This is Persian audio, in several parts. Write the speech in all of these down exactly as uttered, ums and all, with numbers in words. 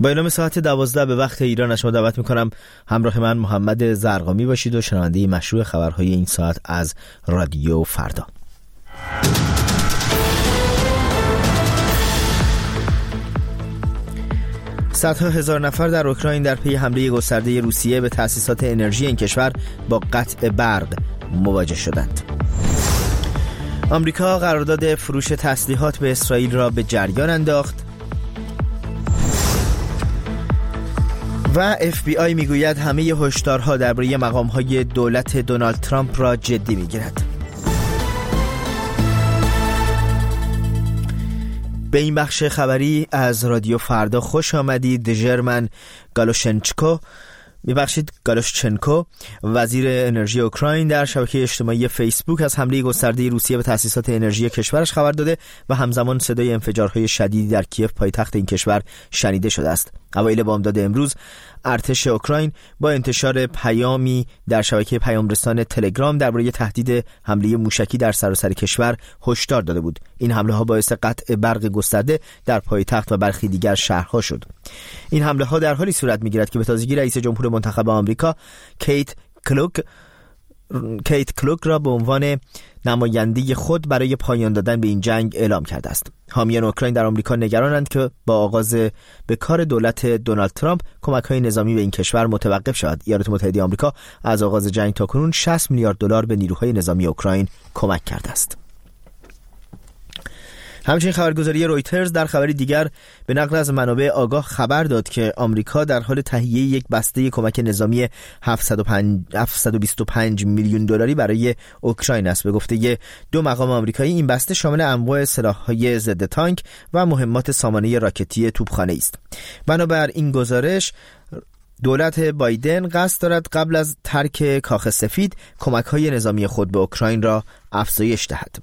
با اعلام ساعت دوازده به وقت ایران از شما دعوت میکنم همراه من محمد زرقامی باشید و شنونده مشروع خبرهای این ساعت از رادیو فردا. صدها هزار نفر در اوکراین در پی حمله گسترده روسیه به تأسیسات انرژی این کشور با قطع برق مواجه شدند. آمریکا قرارداد فروش تسلیحات به اسرائیل را به جریان انداخت و اف بی آی میگوید همه هشدارها درباره مقام‌های دولت دونالد ترامپ را جدی میگیرد. به این بخش خبری از رادیو فردا خوش آمدید. ژرمن گالوشنچکو میبخشید گالوشچنکو وزیر انرژی اوکراین در شبکه اجتماعی فیسبوک از حمله گسترده روسیه به تأسیسات انرژی کشورش خبر داده و همزمان صدای انفجارهای شدیدی در کیف پایتخت این کشور شنیده شده است. اوایل بامداد امروز ارتش اوکراین با انتشار پیامی در شبکه پیامرسان تلگرام درباره تهدید حمله موشکی در سراسر کشور هشدار داده بود. این حمله ها باعث قطع برق گسترده در پایتخت و برخی دیگر شهرها شد. این حمله ها در حالی صورت میگیرد که به تازگی رئیس جمهور منتخب آمریکا کیت کلوک کیت کلوک را به عنوان نماینده خود برای پایان دادن به این جنگ اعلام کرده است. حامیان اوکراین در آمریکا نگرانند که با آغاز به کار دولت دونالد ترامپ کمک‌های نظامی به این کشور متوقف شود. ایالات متحده آمریکا از آغاز جنگ تا کنون شصت میلیارد دلار به نیروهای نظامی اوکراین کمک کرده است. همچنین خبرگزاری رویترز در خبری دیگر به نقل از منابع آگاه خبر داد که آمریکا در حال تهیه یک بسته کمک نظامی هفتصد و بیست و پنج میلیون دلاری برای اوکراین است. به گفته دو مقام آمریکایی این بسته شامل انواع سلاح‌های ضد تانک و مهمات سامانه راکتی توپخانه است. بنابر این گزارش دولت بایدن قصد دارد قبل از ترک کاخ سفید کمک‌های نظامی خود به اوکراین را افزایش دهد.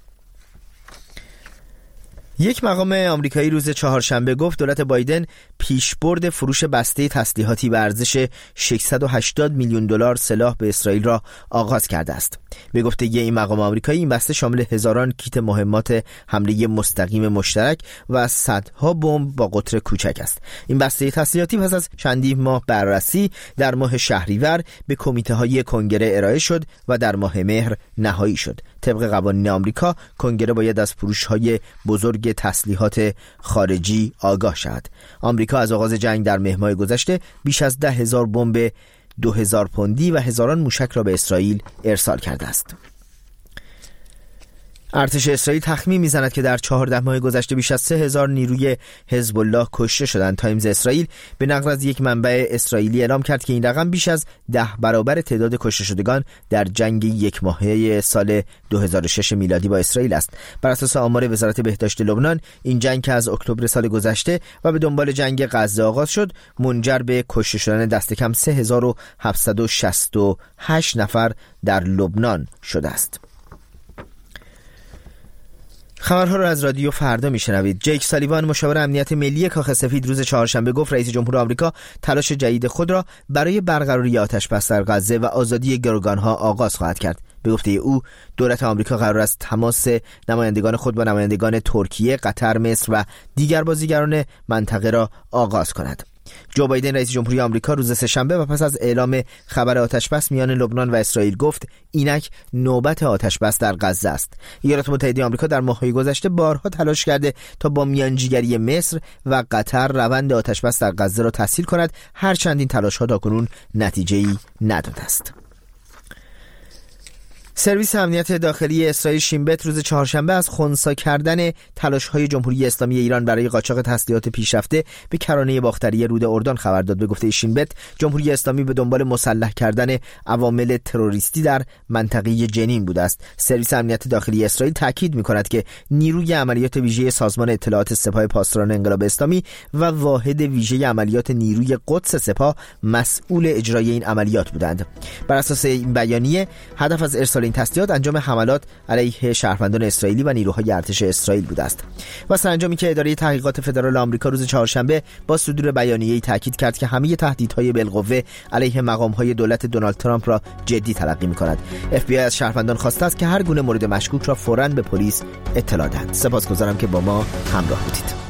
یک مقام آمریکایی روز چهارشنبه گفت دولت بایدن پیشبرد فروش بسته تسلیحاتی به ارزش ششصد و هشتاد میلیون دلار سلاح به اسرائیل را آغاز کرده است. به گفته این مقام آمریکایی این بسته شامل هزاران کیت مهمات حمله مستقیم مشترک و صدها بمب با قطر کوچک است. این بسته تسلیحاتی پس از چندین ماه بررسی در ماه شهریور به کمیته‌های کنگره ارائه شد و در ماه مهر نهایی شد. طبق قوانین آمریکا کنگره باید از فروش‌های بزرگ تسلیحات خارجی آگاه شود. آمریکا از آغاز جنگ در مه ماه گذشته بیش از ده هزار بمب دو هزار پوندی و هزاران موشک را به اسرائیل ارسال کرده است. ارتش اسرائیل تخمین میزند که در چهارده ماه گذشته بیش از سه هزار نیروی حزب الله کشته شدند. تایمز اسرائیل به نقل از یک منبع اسرائیلی اعلام کرد که این رقم بیش از ده برابر تعداد کشته شدگان در جنگ یک ماهه سال دو هزار و شش میلادی با اسرائیل است. بر اساس آمار وزارت بهداشت لبنان این جنگ که از اکتبر سال گذشته و به دنبال جنگ غزه آغاز شد منجر به کشته شدن دست کم سه هزار و هفتصد و شصت و هشت نفر در لبنان شده است. خبرها را از رادیو فردا میشنوید. جیک سالیوان مشاور امنیت ملی کاخ سفید روز چهارشنبه گفت رئیس جمهور آمریکا تلاش جدید خود را برای برقراری آتش بس در غزه و آزادی گروگانها آغاز خواهد کرد. به گفته او دولت آمریکا قرار است تماس نمایندگان خود با نمایندگان ترکیه، قطر، مصر و دیگر بازیگران منطقه را آغاز کند. جو بایدن رئیس جمهوری آمریکا روز سه‌شنبه و پس از اعلام خبر آتش‌بس میان لبنان و اسرائیل گفت اینک نوبت آتش‌بس در غزه است. ایالات متحده آمریکا در ماه‌های گذشته بارها تلاش کرده تا با میانجیگری مصر و قطر روند آتش‌بس در غزه را تسهیل کند، هرچند این تلاش‌ها تاکنون نتیجه‌ای نداده است. سرویس امنیت داخلی اسرائیل شین بت روز چهارشنبه از خنثی کردن تلاش‌های جمهوری اسلامی ایران برای قاچاق تسلیحات پیشرفته به کرانه باختری رود اردن خبر داد. به گفته شین بت جمهوری اسلامی به دنبال مسلح کردن عوامل تروریستی در منطقه جنین بوده است. سرویس امنیت داخلی اسرائیل تاکید می‌کند که نیروی عملیات ویژه سازمان اطلاعات سپاه پاسداران انقلاب اسلامی و واحد ویژه عملیات نیروی قدس سپاه مسئول اجرای این عملیات بودند. بر اساس این بیانیه هدف از ارسال این تسلیحات انجام حملات علیه شهروندان اسرائیلی و نیروهای ارتش اسرائیل بوده است. و سرانجامی که اداره تحقیقات فدرال آمریکا روز چهارشنبه با صدور بیانیه‌ای تاکید کرد که همه تهدیدهای بالقوه علیه مقام‌های دولت دونالد ترامپ را جدی تلقی می‌کند. اف بی آی از شهروندان خواسته است که هر گونه مورد مشکوک را فوراً به پلیس اطلاع دهند. سپاسگزارم که با ما همراه بودید.